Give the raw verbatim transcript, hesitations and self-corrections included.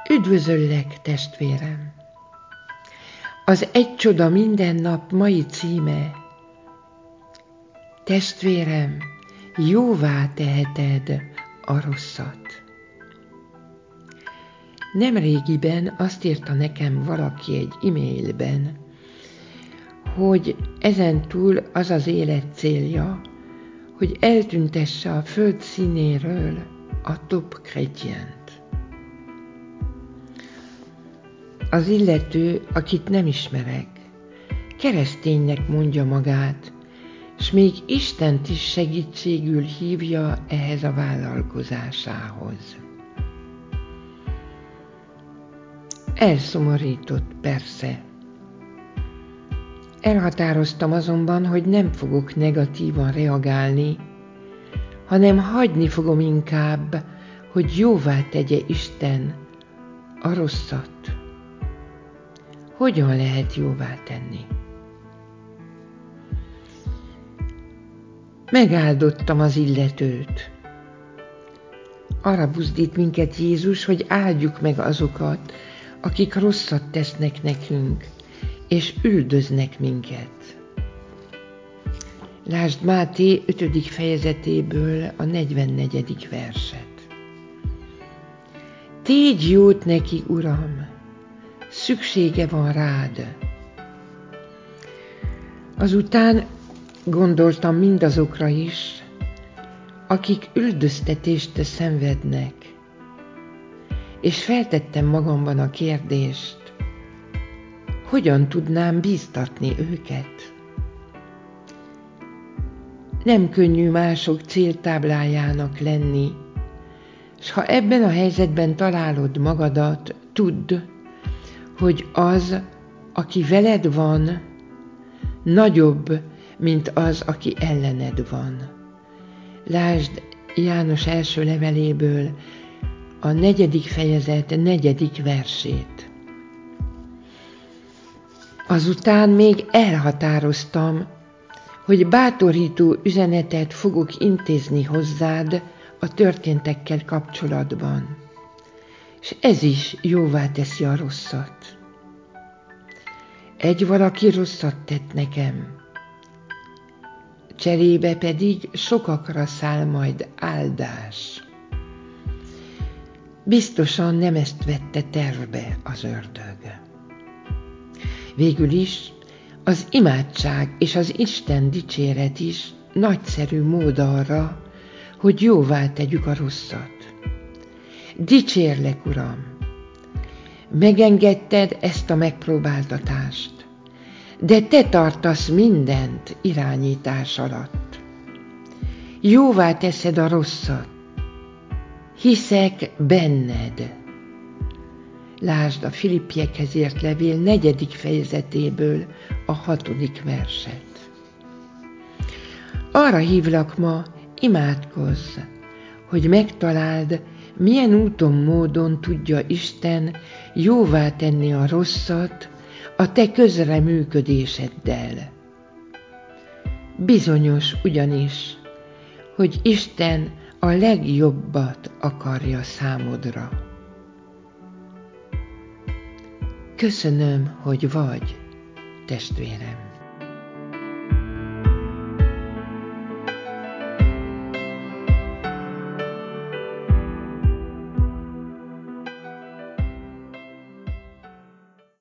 Üdvözöllek, testvérem! Az Egy csoda minden nap mai címe: Testvérem, jóvá teheted a rosszat. Nemrégiben azt írta nekem valaki egy e-mailben, hogy ezentúl az az élet célja, hogy eltüntesse a föld színéről a top chrétient. Az illető, akit nem ismerek, kereszténynek mondja magát, s még Istent is segítségül hívja ehhez a vállalkozásához. Elszomorított persze. Elhatároztam azonban, hogy nem fogok negatívan reagálni, hanem hagyni fogom inkább, hogy jóvá tegye Isten a rosszat. Hogyan lehet jóvá tenni? Megáldottam az illetőt. Arra buzdít minket Jézus, hogy áldjuk meg azokat, akik rosszat tesznek nekünk, és üldöznek minket. Lásd Máté ötödik fejezetéből a negyvennegyedik verset. Tégy jót neki, Uram, szüksége van rád. Azután gondoltam mindazokra is, akik üldöztetést szenvednek, és feltettem magamban a kérdést, hogyan tudnám bíztatni őket. Nem könnyű mások céltáblájának lenni, s ha ebben a helyzetben találod magadat, tudd, hogy az, aki veled van, nagyobb, mint az, aki ellened van. Lásd János első leveléből a negyedik fejezet negyedik versét. Azután még elhatároztam, hogy bátorító üzenetet fogok intézni hozzád a történtekkel kapcsolatban, és ez is jóvá teszi a rosszat. Egy valaki rosszat tett nekem, cserébe pedig sokakra száll majd áldás. Biztosan nem ezt vette tervbe az ördög. Végül is az imádság és az Isten dicséret is nagyszerű mód arra, hogy jóvá tegyük a rosszat. Dicsérlek, Uram! Megengedted ezt a megpróbáltatást, de te tartasz mindent irányítás alatt. Jóvá teszed a rosszat. Hiszek benned. Lásd a Filippiekhez írt levél negyedik fejezetéből a hatodik verset. Arra hívlak ma, imádkozz, hogy megtaláld, milyen úton, módon tudja Isten jóvá tenni a rosszat a te közreműködéseddel. Bizonyos ugyanis, hogy Isten a legjobbat akarja számodra. Köszönöm, hogy vagy, testvérem.